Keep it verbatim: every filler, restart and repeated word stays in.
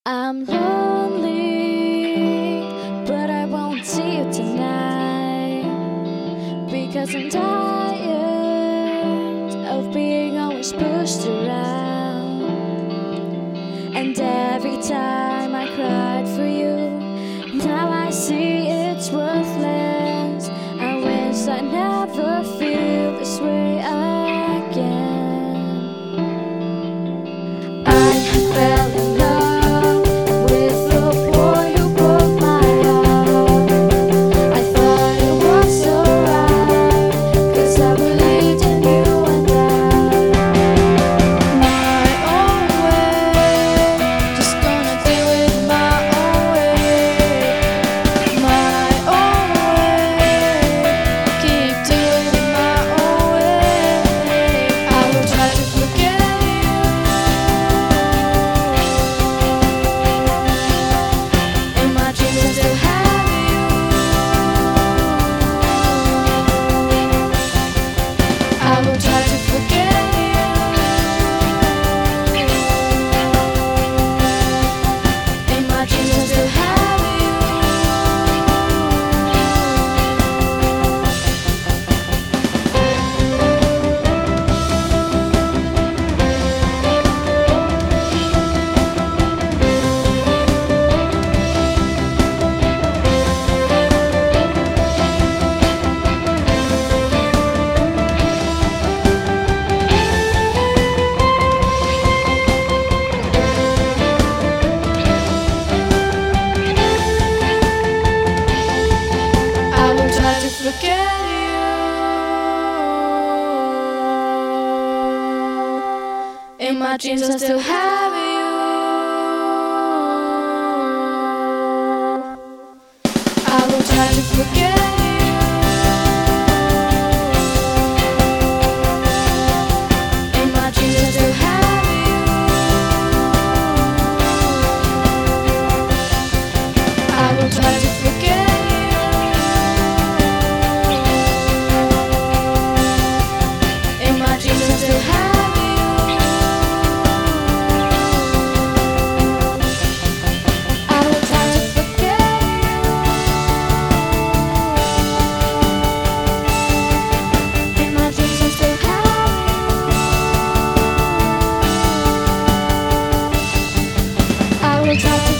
I'm lonely, but I won't see you tonight, because I'm tired of being always pushed around. And every time I cried for you, now I see it's worthless. I wish I never feel this way again. I fell in love with the boy who broke my heart. I thought it was alright, 'cause I believed in you and I. My own way, just gonna do it my own way. My own way, keep doing it my own way. I will try to forget you. In my dreams I still have you. I will try to forget you. In my dreams I still have you. I will try to forget you. In my dreams I still have you. I will try to forget you. In my dreams I still have you. I will try to forget you. In my dreams I still have you. I will try to forget you. In my dreams I still have you. I will try to